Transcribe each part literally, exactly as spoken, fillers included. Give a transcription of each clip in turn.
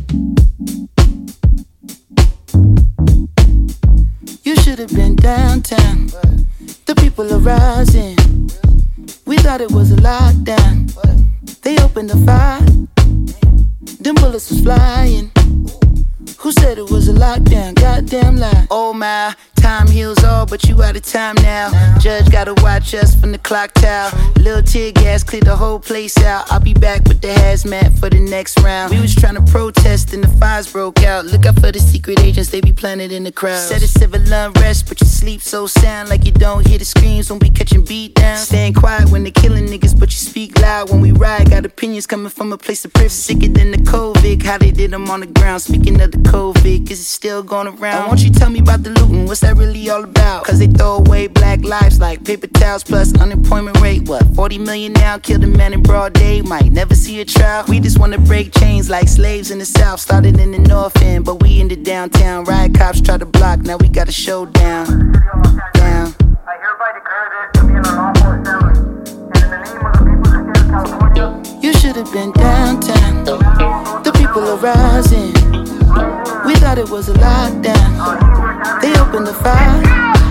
You should have been downtown. The people are rising. We thought it was a lockdown. They opened the fire. Them bullets was flying. Who said it was a lockdown? Goddamn lie. Oh my, time heals all, but you out of time now. Judge gotta watch us from the clock tower. Little tear gas cleared the whole place out. I'll be back with the hazmat for the next round. We was trying to protest and the fires broke out. Look out for the secret agents, they be planted in the crowd. Said it's civil unrest, but you sleep so sound like you don't hear the screams when we catching beat down. Staying quiet when they killing niggas, but you speak loud when we ride. Got opinions coming from a place of privilege. Sicker than the COVID, how they did them on the ground. Speaking of the COVID, is it still going around? Won't you tell me about the looting? What's that really all about? Cause they throw away black lives like paper towels plus unemployment rate. What, forty million now? Killed a man in broad day, might never see a trial. We just wanna break chains like slaves in the south. Started in the north end, but we in the downtown. Riot cops try to block, now we got a showdown. Down. I hereby declare this to be an unlawful assembly. And in the name of the people of the state of California, you should have been downtown. The people are rising. We thought it was a lockdown. They opened the fire.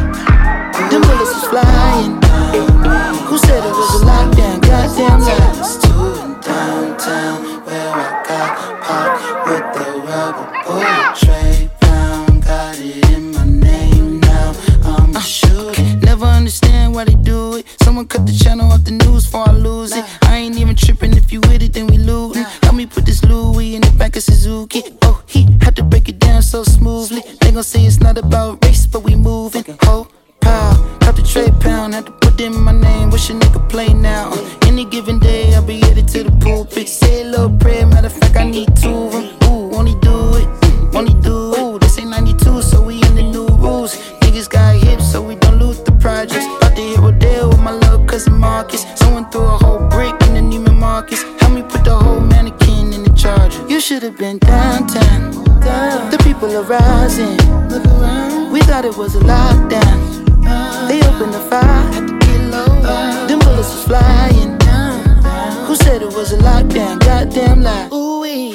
Them bullets was flying. Who said it was a lockdown? Goddamn lies. In downtown, where I got popped with the rubber bullet tray pound. Got it in my name now. I'm a shooter. Never understand why they do it. Someone cut the channel off the news before I lose it. I ain't even tripping, if you with it, then we lootin'. Help me put this Louis in the back of Suzuki. Oh, he had to break it down so smoothly. They gon' say it's not about race, but we moving. Ho, pow, cut the tray pound. Had to put in my name, wish a nigga play now. uh, Any given day, I'll be headed to the pulpit. Say a little prayer, matter of fact, I need two of them. Ooh, only do it, mm, only do it. Ooh, this ain't ninety-two, so we in the new rules. Niggas got hips, so we don't loot the projects. About to hit Rodale with my little cousin Marcus. Someone threw a whole brick in the Neiman Marcus. Help me put the whole mannequin in the charger. You should have been downtown. The people are rising. Look around. We thought it was a lockdown. They opened the fire. Them bullets was flying. Who said it was a lockdown? Goddamn lie. Ooh-wee.